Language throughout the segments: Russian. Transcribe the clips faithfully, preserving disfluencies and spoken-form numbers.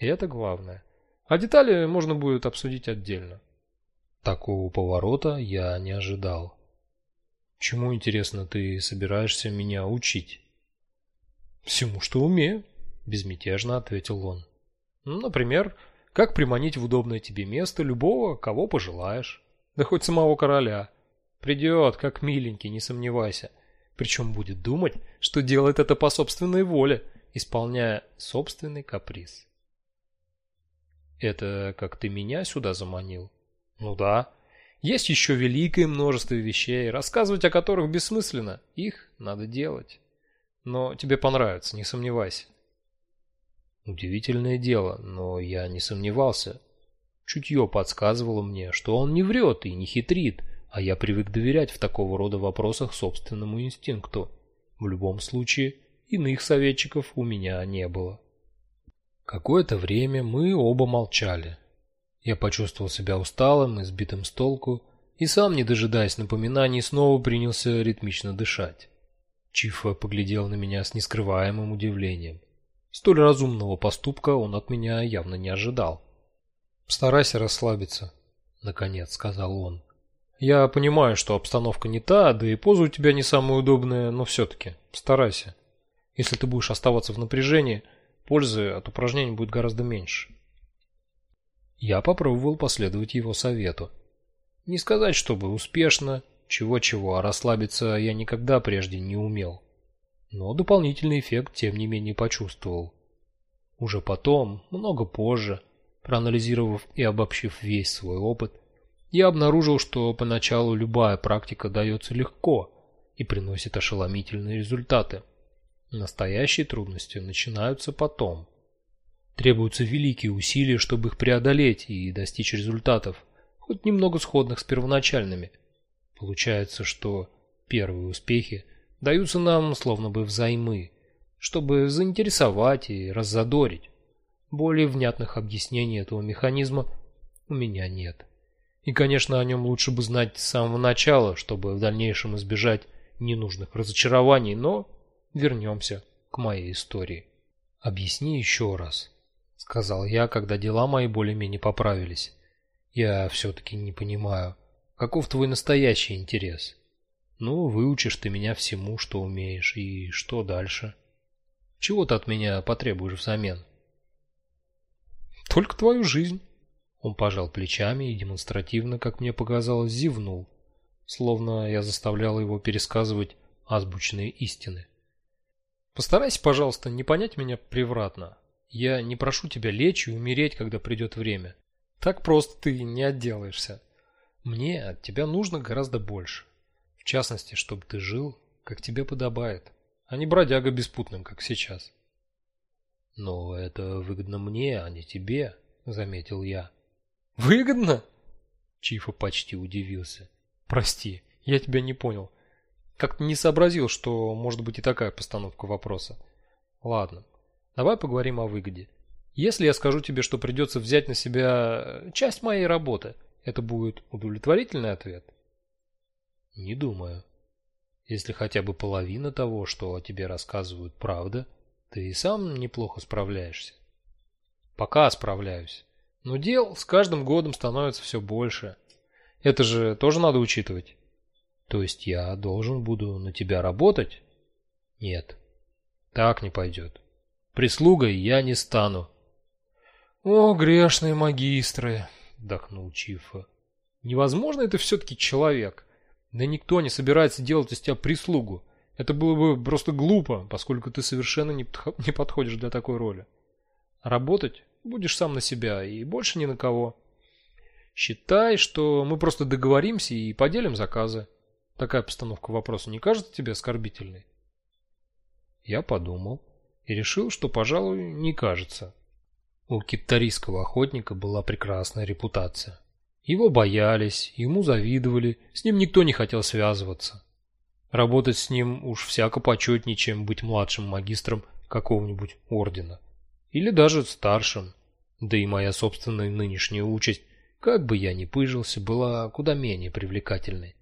И это главное. А детали можно будет обсудить отдельно. Такого поворота я не ожидал. Чему, интересно, ты собираешься меня учить? Всему, что умею, безмятежно ответил он. Ну, например, как приманить в удобное тебе место любого, кого пожелаешь. Да хоть самого короля. Придет, как миленький, не сомневайся. Причем будет думать, что делает это по собственной воле, исполняя собственный каприз. Это как ты меня сюда заманил? Ну да. Есть еще великое множество вещей, рассказывать о которых бессмысленно. Их надо делать. Но тебе понравится, не сомневайся. Удивительное дело, но я не сомневался. Чутье подсказывало мне, что он не врет и не хитрит, а я привык доверять в такого рода вопросах собственному инстинкту. В любом случае, иных советчиков у меня не было. Какое-то время мы оба молчали. Я почувствовал себя усталым и сбитым с толку, и сам, не дожидаясь напоминаний, снова принялся ритмично дышать. Чифа поглядел на меня с нескрываемым удивлением. Столь разумного поступка он от меня явно не ожидал. «Постарайся расслабиться», — наконец сказал он. «Я понимаю, что обстановка не та, да и поза у тебя не самая удобная, но все-таки постарайся. Если ты будешь оставаться в напряжении, пользы от упражнений будет гораздо меньше». Я попробовал последовать его совету. Не сказать, чтобы успешно, чего-чего, а расслабиться я никогда прежде не умел. Но дополнительный эффект тем не менее почувствовал. Уже потом, много позже, проанализировав и обобщив весь свой опыт, я обнаружил, что поначалу любая практика дается легко и приносит ошеломительные результаты. Настоящие трудности начинаются потом. Требуются великие усилия, чтобы их преодолеть и достичь результатов, хоть немного сходных с первоначальными. Получается, что первые успехи даются нам словно бы взаймы, чтобы заинтересовать и раззадорить. Более внятных объяснений этого механизма у меня нет. И, конечно, о нем лучше бы знать с самого начала, чтобы в дальнейшем избежать ненужных разочарований, но вернемся к моей истории. «Объясни еще раз», — сказал я, когда дела мои более-менее поправились. «Я все-таки не понимаю, каков твой настоящий интерес? Ну, выучишь ты меня всему, что умеешь, и что дальше? Чего ты от меня потребуешь взамен?» «Только твою жизнь». Он пожал плечами и демонстративно, как мне показалось, зевнул, словно я заставлял его пересказывать азбучные истины. «Постарайся, пожалуйста, не понять меня превратно. Я не прошу тебя лечь и умереть, когда придет время. Так просто ты не отделаешься. Мне от тебя нужно гораздо больше. В частности, чтобы ты жил, как тебе подобает, а не бродяга беспутным, как сейчас». «Но это выгодно мне, а не тебе», — заметил я. «Выгодно?» Чифа почти удивился. «Прости, я тебя не понял. Как-то не сообразил, что может быть и такая постановка вопроса. Ладно, давай поговорим о выгоде. Если я скажу тебе, что придется взять на себя часть моей работы, это будет удовлетворительный ответ?» «Не думаю. Если хотя бы половина того, что о тебе рассказывают, правда, ты и сам неплохо справляешься». «Пока справляюсь. Но дел с каждым годом становится все больше. Это же тоже надо учитывать». «То есть я должен буду на тебя работать?» «Нет, так не пойдет. Прислугой я не стану». «О, грешные магистры!» — вздохнул Чифа. «Невозможно это все-таки человек. Да никто не собирается делать из тебя прислугу. Это было бы просто глупо, поскольку ты совершенно не подходишь для такой роли. Работать будешь сам на себя и больше ни на кого. Считай, что мы просто договоримся и поделим заказы. Такая постановка вопроса не кажется тебе оскорбительной?» Я подумал и решил, что, пожалуй, не кажется. У киптарийского охотника была прекрасная репутация. Его боялись, ему завидовали, с ним никто не хотел связываться. Работать с ним уж всяко почетнее, чем быть младшим магистром какого-нибудь ордена. Или даже старшим. Да и моя собственная нынешняя участь, как бы я ни пыжился, была куда менее привлекательной.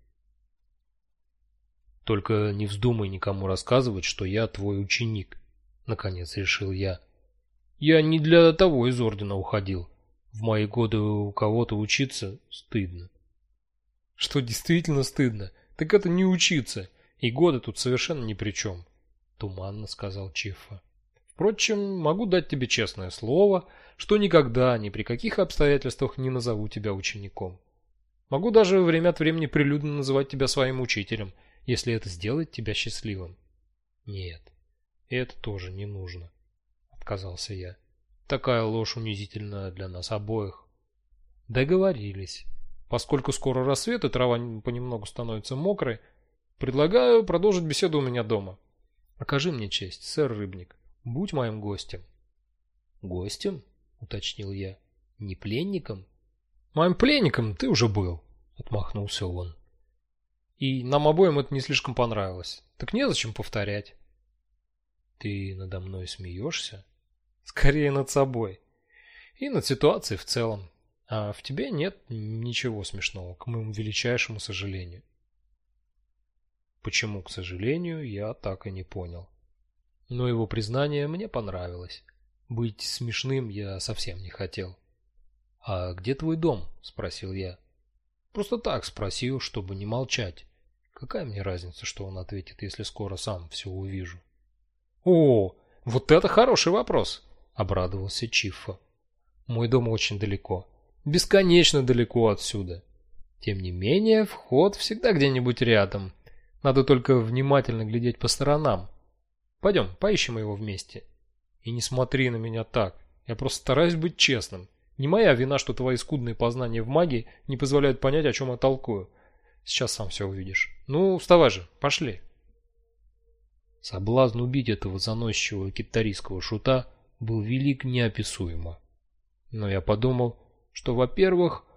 «Только не вздумай никому рассказывать, что я твой ученик», — наконец решил я. Я не для того из ордена уходил. В мои годы у кого-то учиться стыдно. Что действительно стыдно? Так это не учиться. И годы тут совершенно ни при чем, туманно сказал Чиффа. Впрочем, могу дать тебе честное слово, что никогда, ни при каких обстоятельствах не назову тебя учеником. Могу даже время от времени прилюдно называть тебя своим учителем, если это сделает тебя счастливым. Нет, это тоже не нужно, отказался я. Такая ложь унизительна для нас обоих. Договорились. Поскольку скоро рассвет и трава понемногу становится мокрой, предлагаю продолжить беседу у меня дома. Окажи мне честь, сэр Рыбник. Будь моим гостем. Гостем? Уточнил я. Не пленником? Моим пленником ты уже был, отмахнулся он. И нам обоим это не слишком понравилось. Так незачем повторять. Ты надо мной смеешься? Скорее над собой. И над ситуацией в целом. А в тебе нет ничего смешного, к моему величайшему сожалению. Почему, к сожалению, я так и не понял. Но его признание мне понравилось. Быть смешным я совсем не хотел. «А где твой дом?» – спросил я. Просто так спросил, чтобы не молчать. Какая мне разница, что он ответит, если скоро сам все увижу? «О, вот это хороший вопрос!» – обрадовался Чиффа. «Мой дом очень далеко. Бесконечно далеко отсюда. Тем не менее, вход всегда где-нибудь рядом. Надо только внимательно глядеть по сторонам. Пойдем, поищем его вместе. И не смотри на меня так. Я просто стараюсь быть честным. Не моя вина, что твои скудные познания в магии не позволяют понять, о чем я толкую. Сейчас сам все увидишь. Ну, вставай же, пошли». Соблазн убить этого заносчивого кептарийского шута был велик неописуемо. Но я подумал, что, во-первых,